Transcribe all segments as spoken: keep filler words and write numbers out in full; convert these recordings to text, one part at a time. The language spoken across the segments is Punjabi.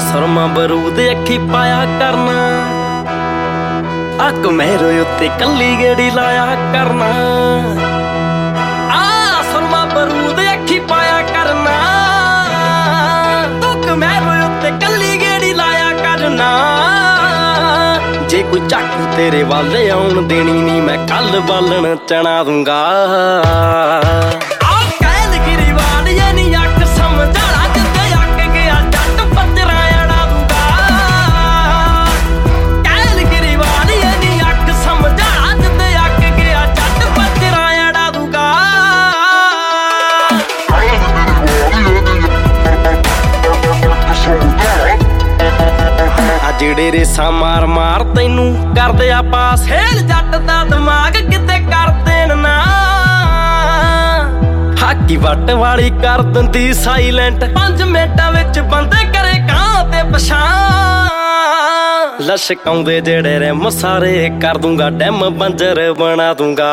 ਸੁਰਮਾ ਬਰੂਦ ਅੱਖੀ ਪਾਇਆ ਕਰਨਾ, ਅੱਕ ਮੇਰੇ ਉੱਤੇ ਕੱਲੀ ਗੇੜੀ ਲਾਇਆ ਕਰਨਾ। ਆ ਸੁਰਮਾ ਬਰੂਦ ਅੱਖੀ ਪਾਇਆ ਕਰਨਾ, ਅੱਕ ਮੇਰੇ ਉੱਤੇ ਕੱਲੀ ਗੇੜੀ ਲਾਇਆ ਕਰਨਾ। ਜੇ ਕੋਈ ਚੱਕ ਤੇਰੇ ਵੱਲ ਆਉਣ ਦੇਣੀ ਨੀ, ਮੈਂ ਕੱਲ ਬਾਲਣ ਚਣਾ ਦੂੰਗਾ। ਜਿਹੜੇ ਰੇਸਾਂ ਮਾਰ ਮਾਰ ਤੈਨੂੰ ਕਰਦੇ ਆ ਪਾਸ, ਹੇਲ ਜੱਟ ਦਾ ਦਿਮਾਗ ਕਿਤੇ ਕਰ ਦੇਣ ਨਾ। ਹਾਕੀ ਵੱਟ ਵਾਲੀ ਕਰ ਦਿੰਦੀ ਸਾਈਲੈਂਟ, ਪੰਜ ਮਿੰਟਾਂ ਵਿੱਚ ਬੰਦੇ ਕਰੇ ਕਾਂ ਤੇ ਪਛਾਣ। ਲਸ਼ਕਾਉਂਦੇ ਜਿਹੜੇ ਰਿਮ ਸਾਰੇ ਕਰ ਦੂੰਗਾ, ਡੈਮ ਬੰਜਰ ਬਣਾ ਦੂੰਗਾ।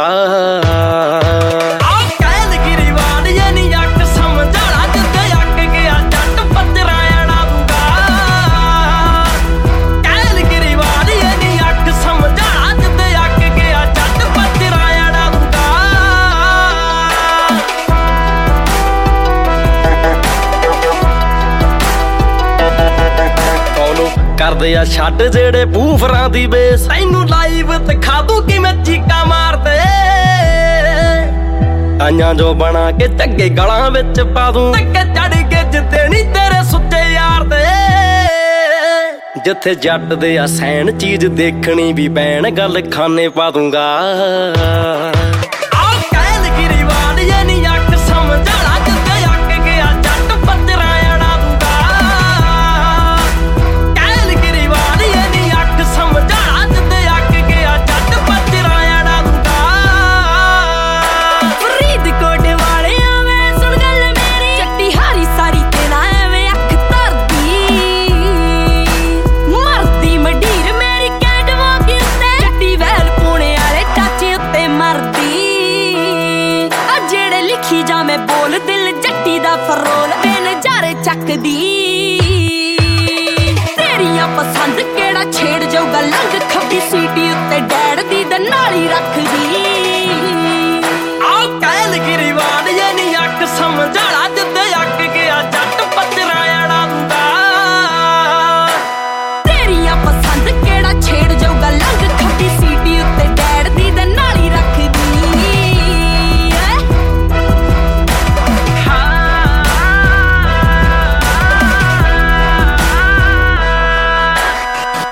ਕਰਦੇ ਆ ਛੱਡ ਜਿਹੜੇ ਬੂਫਰਾਂ ਦੀ ਬੇਸ, ਤੈਨੂੰ ਲਾਈਵ ਦਿਖਾ ਦੂ ਕਿਵੇਂ ਚੀਕਾਂ ਮਾਰਦੇ। ਆਈਆਂ ਜੋ ਬਣਾ ਕੇ ਝੱਗੇ ਗਲਾਂ ਵਿੱਚ ਪਾ ਦੂੰ, ਧੱਕੇ ਚੜ ਕੇ ਜਿੱਤੇ ਨੀ ਤੇਰੇ ਸੁੱਚੇ ਯਾਰ ਦੇ। ਜਿੱਥੇ ਜੱਟ ਦੇ ਆ ਸੈਨ ਚੀਜ਼ ਦੇਖਣੀ ਵੀ ਪੈਣ, ਗੱਲ ਖਾਨੇ ਪਾ ਦੂੰਗਾ। ਮੈਂ ਬੋਲ ਦਿਲ ਜੱਟੀ ਦਾ ਫਰੋਲ ਵੇ ਨਜ਼ਾਰੇ ਚੱਕਦੀ। ਤੇਰੀਆਂ ਪਸੰਦ ਕਿਹੜਾ ਛੇੜ ਜਾਊਗਾ, ਲੰਘ ਖੱਬੀ ਸੀਟੀ ਉੱਤੇ ਡੈਡ ਦੀ ਨਾਲੀ ਰੱਖਦੀ।